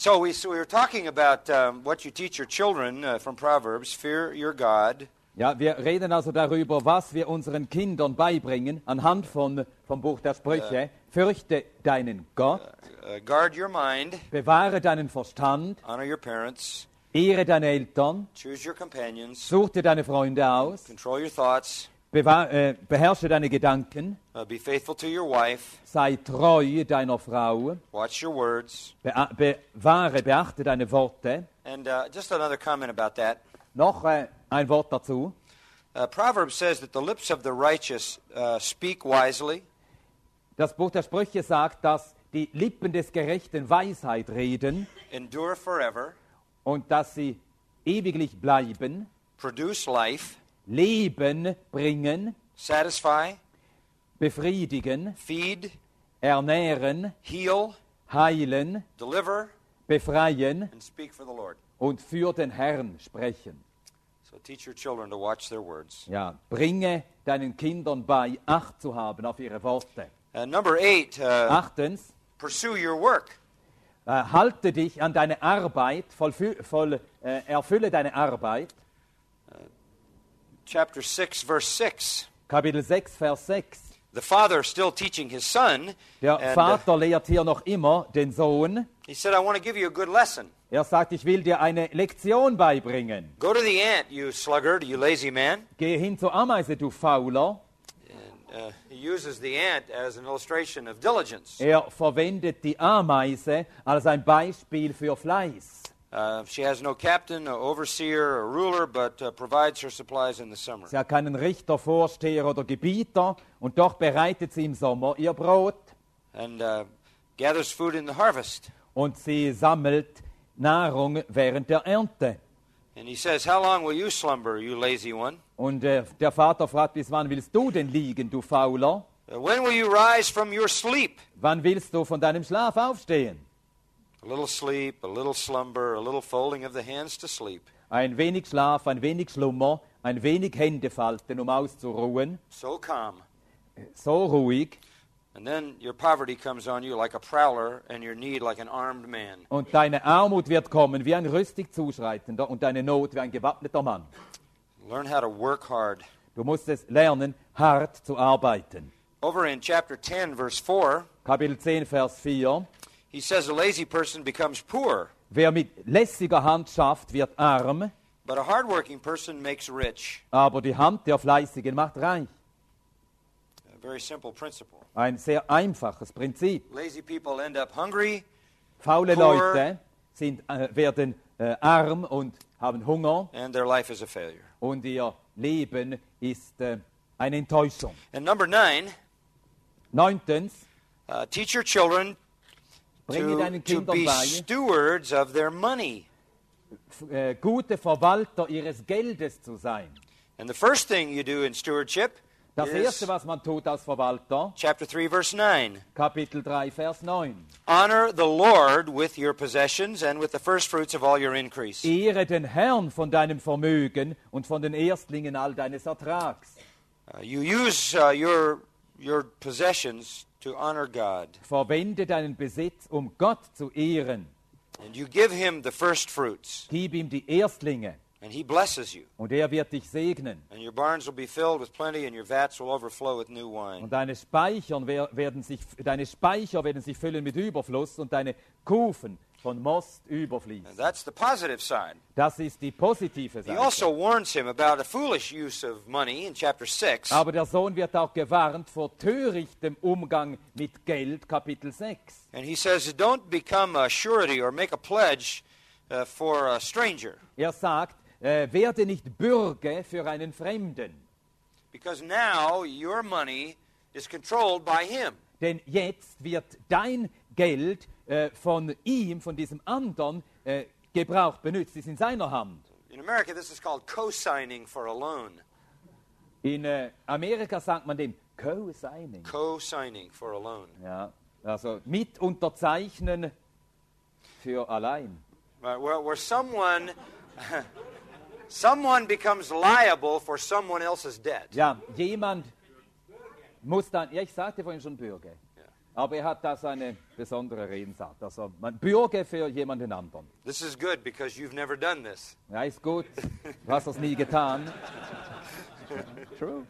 So we were talking about what you teach your children from Proverbs. Fear your God. Ja, wir reden also darüber, was wir unseren Kindern beibringen, anhand vom Buch der Sprüche. Fürchte deinen Gott, Guard your mind. bewahre deinen Verstand, Honor your parents. ehre deine Eltern, Choose your companions. such dir deine Freunde aus, Control your thoughts. beherrsche deine Gedanken, Be faithful to your wife. sei treu deiner Frau, Watch your words. beachte deine Worte. And just another comment about that. Noch ein Wort dazu. Proverbs says that the lips of the righteous speak wisely. Das Buch der Sprüche sagt, dass die Lippen des Gerechten Weisheit reden Endure forever. und dass sie ewiglich bleiben, Produce life. Leben bringen, Satisfy. befriedigen, Feed. ernähren, Heal. heilen, Deliver. befreien And speak for the Lord. und für den Herrn sprechen. So teach your children to watch their words. Ja, bringe deinen Kindern bei, Acht zu haben auf ihre Worte. Number 8, Achtens, pursue your work. halte dich an deine Arbeit, erfülle deine Arbeit. Chapter 6, verse 6. Kapitel 6, Vers 6. The father still teaching his son. Der and, Vater lehrt hier noch immer den Sohn. he said, I want to give you a good lesson. Er sagt, ich will dir eine Lektion beibringen. Go to the ant, you sluggard, you lazy man. Gehe hin zur Ameise, du Fauler. And he uses the ant as an illustration of diligence. Er verwendet die Ameise als ein Beispiel für Fleiß. She has no captain, no overseer, or ruler, but provides her supplies in the summer. Sie hat keinen Richter, Vorsteher oder Gebieter und doch bereitet sie im Sommer ihr Brot And gathers food in the harvest. und sie sammelt Nahrung während der Ernte. And he says, how long will you slumber, you lazy one? Und der Vater fragt, bis wann willst du denn liegen, du Fauler? When will you rise from your sleep? Wann willst du von deinem Schlaf aufstehen? A little sleep, a little slumber, a little folding of the hands to sleep. Ein wenig Schlaf, ein wenig Schlummer, ein wenig Hände falten, um auszuruhen. So calm. So ruhig. And then your poverty comes on you like a prowler and your need like an armed man. Und deine Armut wird kommen wie ein rüstig Zuschreitender und deine Not wie ein gewappneter Mann. Learn how to work hard. Du musst es lernen, hart zu arbeiten. Over in chapter 10, verse 4, Kapitel 10, Vers 4. he says a lazy person becomes poor, Wer mit lässiger Hand schafft, wird arm, but a hardworking person makes rich. aber die Hand der Fleißigen macht reich. A very simple principle. Ein sehr einfaches Prinzip. Lazy people end up hungry, Faule Poor. Leute werden arm und haben Hunger and their life is a failure. und ihr Leben ist eine Enttäuschung. And number 9, Neuntens, teach your children bringe deinen to Kindern be bei, stewards of their money. gute Verwalter ihres Geldes zu sein. And the first thing you do in stewardship Das is Erste, was man tut als Verwalter, chapter 3, verse 9. Kapitel 3, Vers 9. Honor the Lord with your possessions and with the first fruits of all your increase. Ehre den Herrn von deinem Vermögen und von den Erstlingen all deines Ertrags. You use your possessions to honor God. Verwende deinen Besitz, um Gott zu ehren. And you give him the first fruits. Gib ihm die Erstlinge And he blesses you. und er wird dich segnen. And your barns will be filled with plenty and your vats will overflow with new wine. Und deine Speicher werden sich füllen mit Überfluss und deine Kufen von Most überfließen. And that's the positive side. Das ist die positive He also Seite. warns him about a foolish use of money in chapter 6. Aber der Sohn wird auch gewarnt vor törichtem Umgang mit Geld, Kapitel 6. And he says, don't become a surety or make a pledge for a stranger. Er sagt, werde nicht Bürge für einen Fremden, Because now your money is controlled by him. denn jetzt wird dein Geld von ihm, von diesem anderen, gebraucht, benutzt, ist in seiner Hand. In America, this is called co-signing for a loan. In Amerika sagt man dem Co-Signing. Co-signing for a loan. Ja, also mit unterzeichnen für allein. Where someone becomes liable for someone else's debt. Ja, jemand muss dann, ja, ich sagte vorhin schon Bürger. Aber er hat da seine besondere Redensart. Also man bürge für jemanden anderen. This is good because you've never done this. Ja, ist gut. Du hast das nie getan. True.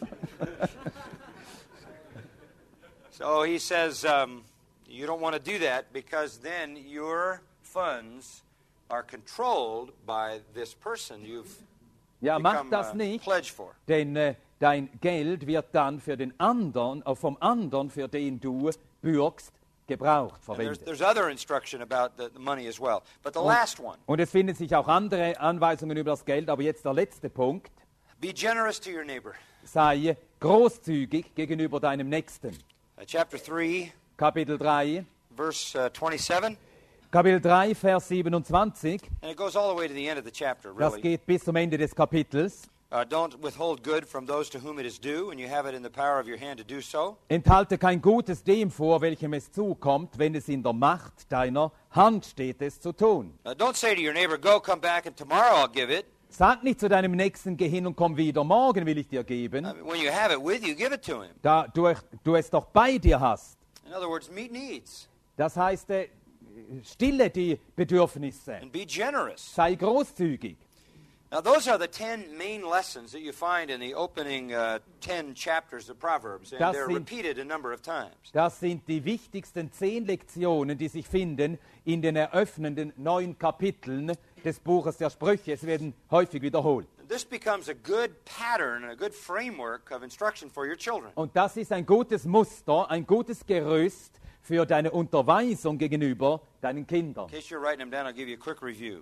So he says, you don't want to do that because then your funds are controlled by this person you've Ja, mach become das nicht, pledged for. denn dein Geld wird dann für den anderen, vom anderen, für den du bürgst, gebraucht, And verwendet. there's other instruction about the money as well. But the last one, Und es finden sich auch andere Anweisungen über das Geld, aber jetzt der letzte Punkt. be generous to your neighbor. Sei großzügig gegenüber deinem Nächsten. Chapter 3, Kapitel 3, verse 27. Kapitel 3, Vers 27. And it goes all the way to the end of the chapter, Das really. geht bis zum Ende des Kapitels. Don't withhold good from those to whom it is due, and you have it in the power of your hand to do so. Enthalte kein Gutes dem vor, welchem es zukommt, wenn es in der Macht deiner Hand steht, es zu tun. Don't say to your neighbor, go, come back, and tomorrow I'll give it. Sag nicht zu deinem Nächsten, geh hin und komm wieder, morgen will ich dir geben, When you have it with you, give it to him. da du es doch bei dir hast. In other words, meet needs Das heißt, stille die Bedürfnisse, and be generous. sei großzügig. Now, those are the 10 main lessons that you find in the opening 10 chapters of Proverbs, and Das they're sind- repeated a number of times. Das sind die wichtigsten 10 Lektionen, die sich finden in den eröffnenden 9 Kapiteln des Buches der Sprüche. Es werden häufig wiederholt. This becomes a good pattern, a good framework of instruction for your children. Und das ist ein gutes Muster, ein gutes Gerüst für deine Unterweisung gegenüber deinen Kindern. In case you're writing them down, I'll give you a quick review.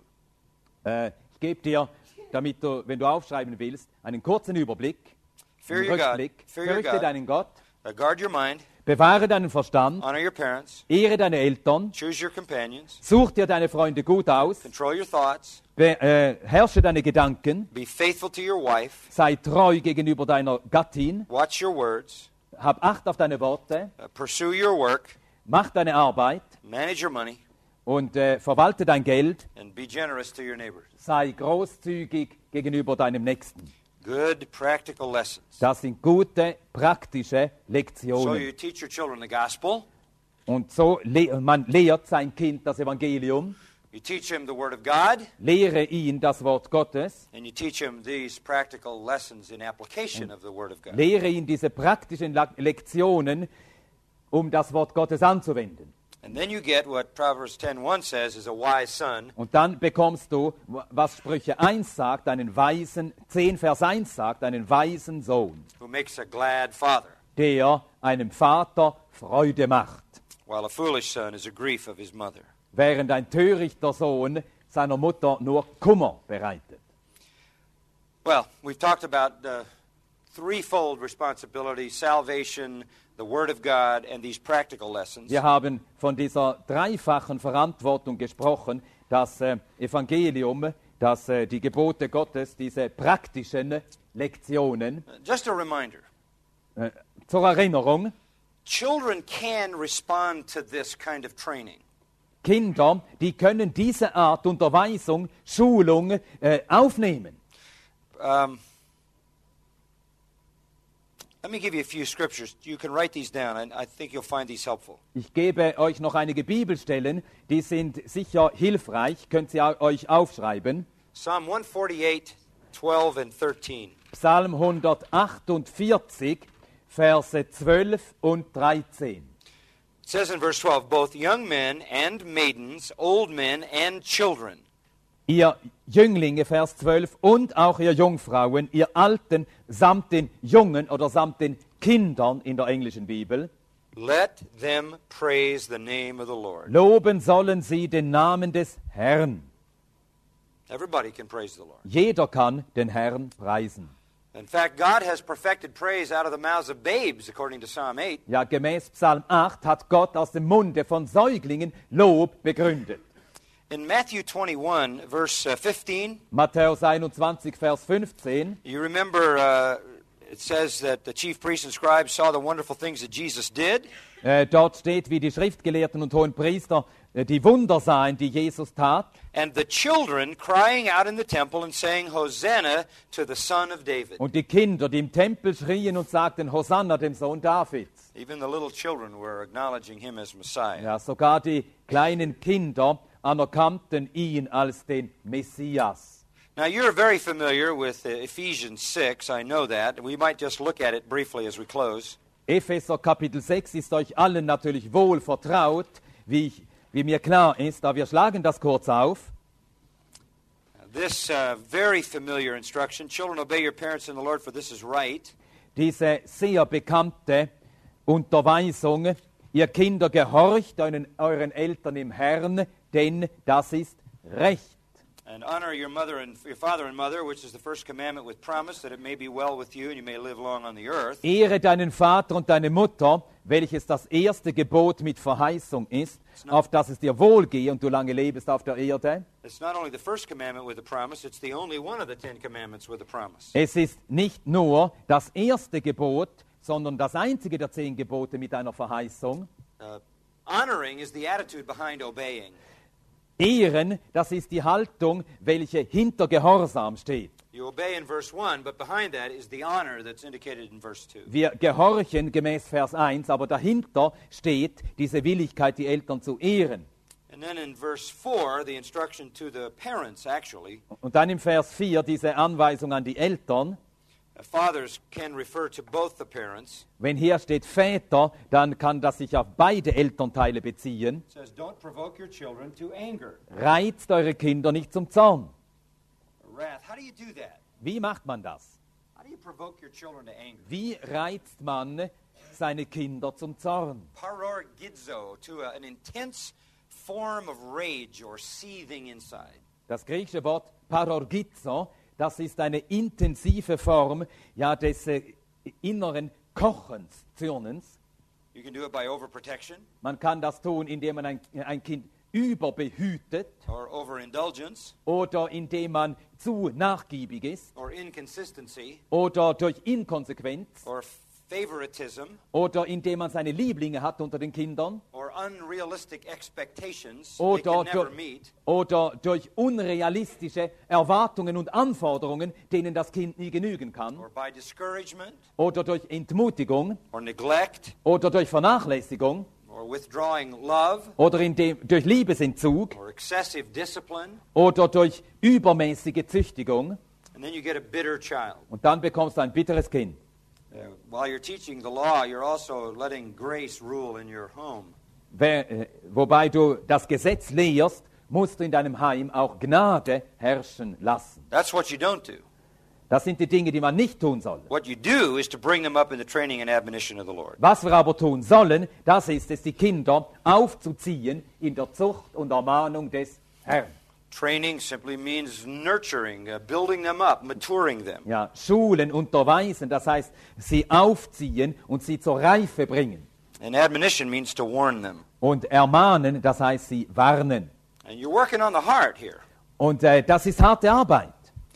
Ich gebe dir, damit du, wenn du aufschreiben willst, einen kurzen Überblick, Fear einen your God. Rückblick. Fear your Fürchte God. deinen Gott, Guard your mind. bewahre deinen Verstand, Honor your parents. ehre deine Eltern, Choose your companions. such dir deine Freunde gut aus, Control your thoughts. herrsche deine Gedanken, Be faithful to your wife. sei treu gegenüber deiner Gattin, Watch your words. hab Acht auf deine Worte, Pursue your work. mach deine Arbeit Manage your money. und verwalte dein Geld, And be generous to your neighbors. sei großzügig gegenüber deinem Nächsten. Good practical lessons. Das sind gute, praktische So Lektionen. you teach your children the gospel. Und so man lehrt sein Kind das Evangelium, You teach him the word of God. lehre ihn das Wort Gottes, And you teach him these practical lessons in application of the word of God. lehre ihn diese praktischen Lektionen, um das Wort Gottes anzuwenden. And then you get what Proverbs 10:1 says is a wise son. Und dann bekommst du, was Sprüche 1 sagt, einen weisen, 10 Vers 1 sagt, einen weisen Sohn, Who makes a glad father, der einem Vater Freude macht, while a foolish son is a grief of his mother. während ein törichter Sohn seiner Mutter nur Kummer bereitet. Well, we've talked about the threefold responsibility: salvation, the word of God, and these practical lessons. Wir haben von dieser dreifachen Verantwortung gesprochen, das Evangelium, die Gebote Gottes, diese praktischen Lektionen. Just a reminder, Zur Erinnerung, children can respond to this kind of training. Kinder, die können diese Art Unterweisung, Schulung aufnehmen. Let me give you a few scriptures. You can write these down, and I think you'll find these helpful. Ich gebe euch noch einige Bibelstellen, die sind sicher hilfreich, könnt ihr euch aufschreiben. Psalm 148, 12 and 13. Psalm 148, Verse 12 und 13. It says in verse 12, both young men and maidens, old men and children. Ihr Jünglinge, Vers 12, und auch ihr Jungfrauen, ihr Alten, samt den Jungen oder samt den Kindern in der englischen Bibel, Let them praise the name of the Lord. loben sollen sie den Namen des Herrn. Everybody can praise the Lord. Jeder kann den Herrn preisen. In fact, God has perfected praise out of the mouths of babes, according to Psalm 8. Ja, gemäß Psalm 8 hat Gott aus dem Munde von Säuglingen Lob begründet. In Matthew 21, verse 15, Matthäus 21, Vers 15. you remember it says that the chief priests and scribes saw the wonderful things that Jesus did. Dort steht, wie die Schriftgelehrten und Hohenpriester die Wunder sahen, die Jesus tat. and the children crying out in the temple and saying, Hosanna to the Son of David. Und die Kinder, die im Tempel schrien und sagten, Hosanna dem Sohn Davids. Even the little children were acknowledging him as Messiah. Ja, sogar die kleinen Kinder anerkannten ihn als den Messias. Now, you're very familiar with Ephesians 6. I know that. We might just look at it briefly as we close. Epheser Kapitel 6 ist euch allen natürlich wohl vertraut, wie mir klar ist, aber wir schlagen das kurz auf. This very familiar instruction, children, obey your parents in the Lord, for this is right. Diese sehr bekannte Unterweisung, ihr Kinder, gehorcht euren Eltern im Herrn, denn das ist Recht. And honor your father and mother, which is the first commandment with promise, that it may be well with you and you may live long on the earth. Ehre deinen Vater und deine Mutter, welches das erste Gebot mit Verheißung ist, auf dass es dir wohlgehe und du lange lebst auf der Erde. It's not only the first commandment with a promise, it's the only one of the 10 commandments with a promise. Es ist nicht nur das erste Gebot, sondern das einzige der 10 Gebote mit einer Verheißung. Honoring is the attitude behind obeying. Ehren, das ist die Haltung, welche hinter Gehorsam steht. You obey in verse 1, but behind that is the honor that's indicated in verse 2. Wir gehorchen gemäß Vers 1, aber dahinter steht diese Willigkeit, die Eltern zu ehren. And then in verse 4, the instruction to the parents, actually. Und dann im Vers 4 diese Anweisung an die Eltern. Fathers can refer to both the parents. Wenn hier steht Väter, dann kann das sich auf beide Elternteile beziehen. It says, don't provoke your children to anger Reizt eure Kinder nicht zum Zorn. or wrath. How do you do that? Wie macht man das? How do you provoke your children to anger? Wie reizt man seine Kinder zum Zorn? Parorgidzo, to an intense form of rage or seething inside. Das griechische Wort Parorgizo, das ist eine intensive Form des inneren Kochens, Zürnens. You can do it by overprotection Man kann das tun, indem man ein Kind überbehütet or overindulgence oder indem man zu nachgiebig ist or inconsistency oder durch Inkonsequenz or favoritism oder indem man seine Lieblinge hat unter den Kindern or unrealistic expectations they oder, can never meet. oder durch unrealistische Erwartungen und Anforderungen, denen das Kind nie genügen kann Or by discouragement oder durch Entmutigung or neglect oder durch Vernachlässigung or withdrawing love oder durch Liebesentzug or excessive discipline. oder durch übermäßige Züchtigung. And then you get a bitter child. Und dann bekommst du ein bitteres Kind. While you're teaching the law, you're also letting grace rule in your home. Wobei du das Gesetz lehrst, musst du in deinem Heim auch Gnade herrschen lassen. That's what you don't do. Das sind die Dinge, die man nicht tun soll. What you do is to bring them up in the training and admonition of the Lord. Was wir aber tun sollen, das ist es, die Kinder aufzuziehen in der Zucht und Ermahnung des Herrn. Training simply means nurturing, building them up, maturing them. Ja, schulen, unterweisen, das heißt, sie aufziehen und sie zur Reife bringen. And admonition means to warn them. Und ermahnen, das heißt, sie warnen. And you're working on the heart here. Und das ist harte Arbeit.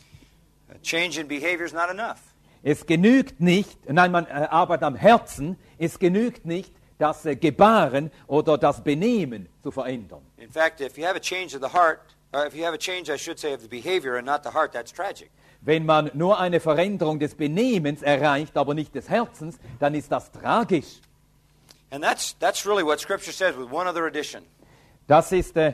A change in behavior is not enough. Es genügt nicht, nein, man arbeitet am Herzen, es genügt nicht, das Gebaren oder das Benehmen zu verändern. In fact, if you have a change of the heart, or if you have a change, I should say, of the behavior and not the heart, that's tragic. Wenn man nur eine Veränderung des Benehmens erreicht, aber nicht des Herzens, dann ist das tragisch. And that's really what Scripture says with one other addition. Das ist one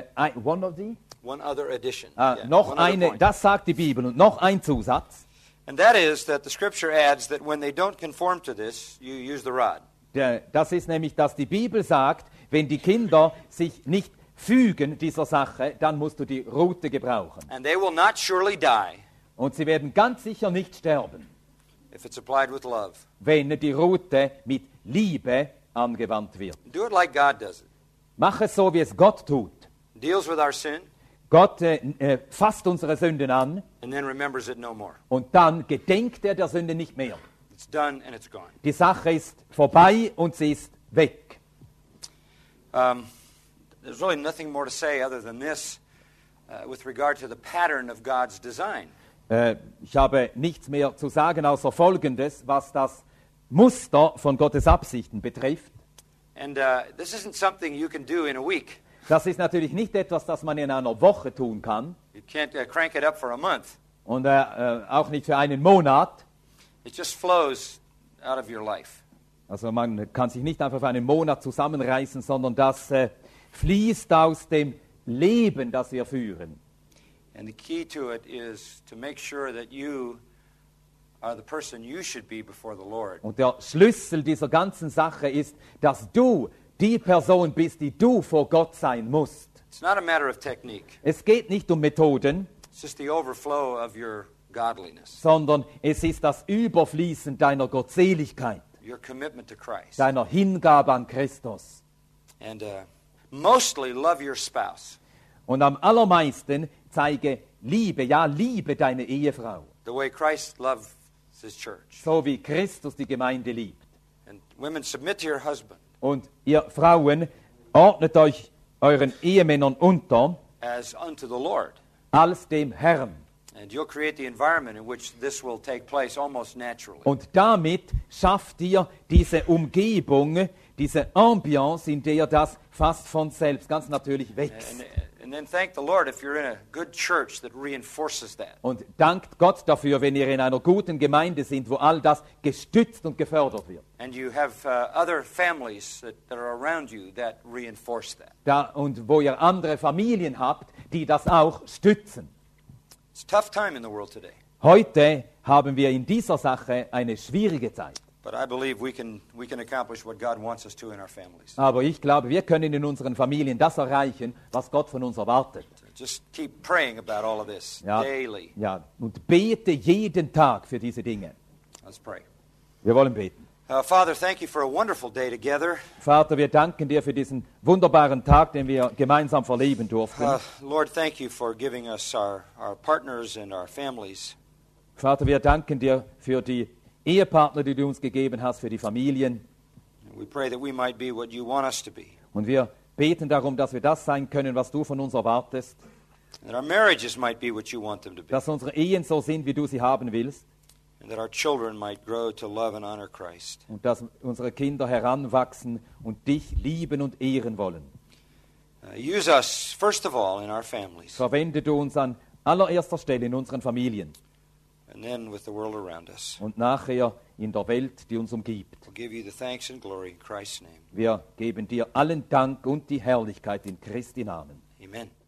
One other addition. noch one other eine, point. das sagt die Bibel und noch ein Zusatz. And that is that the Scripture adds that when they don't conform to this, you use the rod. Das ist nämlich, dass die Bibel sagt, wenn die Kinder sich nicht fügen dieser Sache, dann musst du die Rute gebrauchen. And they will not surely die Und sie werden ganz sicher nicht sterben, if it's applied with love. wenn die Rute mit Liebe angewandt wird. Do it like God does it. Mach es so, wie es Gott tut. Deals with our sin Gott fasst unsere Sünden an and then remembers it no more. und dann gedenkt er der Sünde nicht mehr. It's done and it's gone. Die Sache ist vorbei und sie ist weg. There's really nothing more to say other than this with regard to the pattern of God's design. Ich habe nichts mehr zu sagen, außer Folgendes, was das Muster von Gottes Absichten betrifft. And this isn't something you can do in a week. Das ist natürlich nicht etwas, das man in einer Woche tun kann You can't crank it up for a month. und auch nicht für einen Monat. It just flows out of your life. Also man kann sich nicht einfach für einen Monat zusammenreißen, sondern das fließt aus dem Leben, das wir führen. And the key to it is to make sure that you are the person you should be before the Lord. Und der Schlüssel dieser ganzen Sache ist, dass du die Person bist, die du vor Gott sein musst. It's not a matter of technique. Es geht nicht um Methoden, It's just the overflow of your godliness, sondern es ist das Überfließen deiner Gottseligkeit, your commitment to Christ. deiner Hingabe an Christus. And mostly love your spouse Und am allermeisten zeige Liebe, ja, liebe deine Ehefrau, the way Christ loves his church. so wie Christus die Gemeinde liebt. And women, submit to your husband Und ihr Frauen, ordnet euch euren Ehemännern unter, as unto the Lord. als dem Herrn. And you'll create the environment in which this will take place almost naturally. Und damit schafft ihr diese Umgebung, diese Ambiance, in der das fast von selbst ganz natürlich wächst. And then thank the Lord if you're in a good church that reinforces that. Und dankt Gott dafür, wenn ihr in einer guten Gemeinde seid, wo all das gestützt und gefördert wird. And you have other families that are around you that reinforce that. Und wo ihr andere Familien habt, die das auch stützen. It's a tough time in the world today. Heute haben wir in dieser Sache eine schwierige Zeit. But I believe we can accomplish what God wants us to in our families. Aber ich glaube, wir können in unseren Familien das erreichen, was Gott von uns erwartet. Just keep praying about all of this daily. Ja, und bete jeden Tag für diese Dinge. Let's pray. Wir wollen beten. Father, thank you for a wonderful day together. Vater, wir danken dir für diesen wunderbaren Tag, den wir gemeinsam verleben durften. Lord, thank you for giving us our partners and our families. Vater, wir danken dir für die Ehepartner, die du uns gegeben hast, für die Familien. We pray that we might be what you want us to be. Und wir beten darum, dass wir das sein können, was du von uns erwartest. That our marriages might be what you want them to be. Dass unsere Ehen so sind, wie du sie haben willst. And that our children might grow to love and honor Christ. Und dass unsere Kinder heranwachsen und dich lieben und ehren wollen. Use us, first of all, in our families. Verwende du uns an allererster Stelle in unseren Familien. And then with the world around us. Und nachher in der Welt, die uns umgibt. We'll give you the thanks and glory in Christ's name. Wir geben dir allen Dank und die Herrlichkeit in Christi Namen. Amen.